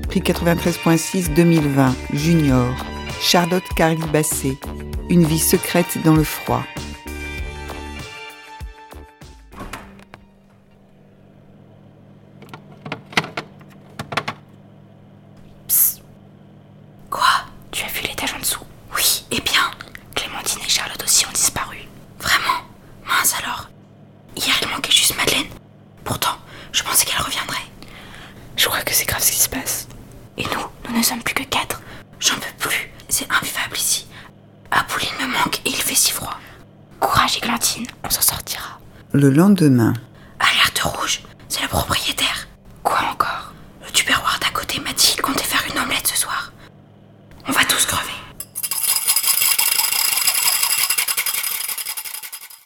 Prix 93.6 2020, Junior, Charlotte Carly-Bassé, Une vie secrète dans le froid. Psst. Quoi ? Tu as vu l'étage en dessous ? Oui, et bien, Clémentine et Charlotte aussi ont disparu. Vraiment ? Mince alors. Hier, il manquait juste Madeleine. Pourtant, je pensais qu'elle reviendrait. Je crois que c'est grave ce qui se passe. Et nous ne sommes plus que 4. J'en peux plus. C'est invivable ici. Apolline me manque et il fait si froid. Courage, Églantine, on s'en sortira. Le lendemain. Alerte rouge, c'est le propriétaire.